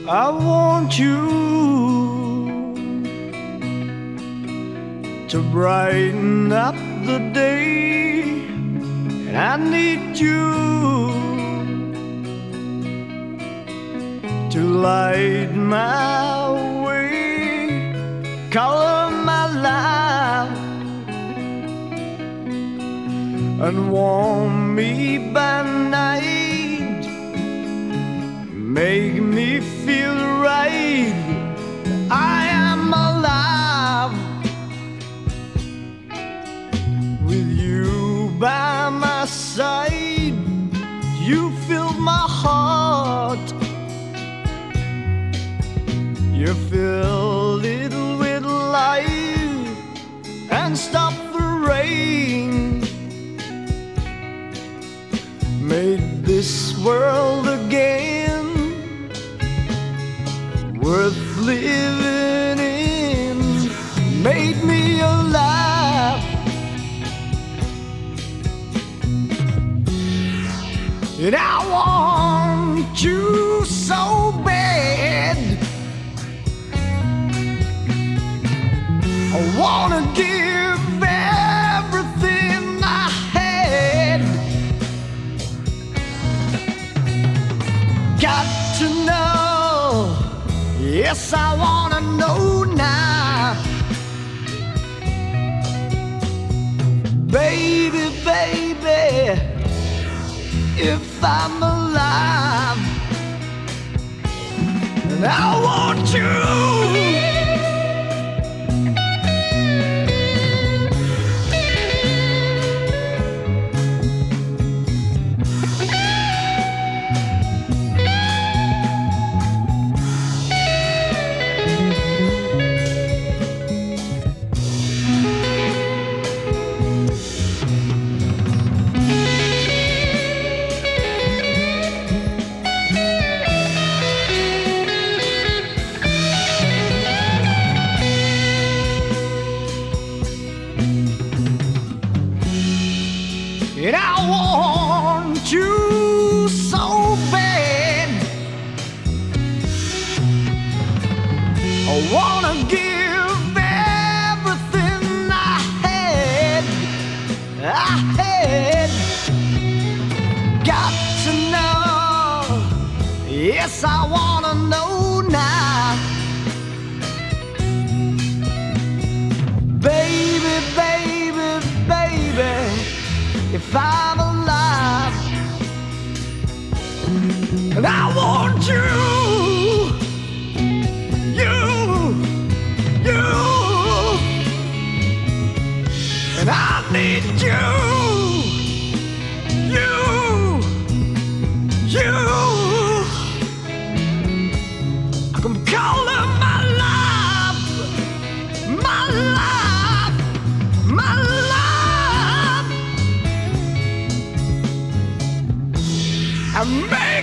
I want you to brighten up the day, and I need you to light my way, color my life, and warm me by night, make me feel right. I am alive with you by my side. You fill my heart, you fill it with light and stop the rain. Made this world again worth living in. Made me alive, and I want you so bad. I wanna give everything I had. Got to know, yes, I wanna know now. Baby, baby, if I'm alive, and I want you. And I want you so bad. I wanna give everything I had. Got to know, yes, I wanna know now. Baby, baby, baby, if I'm alive, and I want you, and I need you, I'm calling my life, my life, my life. I made